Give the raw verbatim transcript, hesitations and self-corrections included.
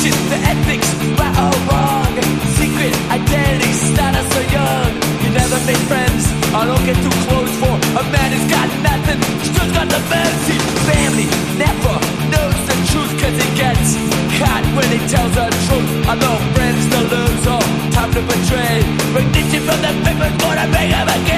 question the ethics, right or wrong. Secret identity, status so young. You never made friends, I don't get too close for a man who's got nothing, still's got the mercy. Family never knows the truth cause he gets caught when he tells the truth. I know friends to lose or time to betray. Recognition from the papers, gonna bring him again.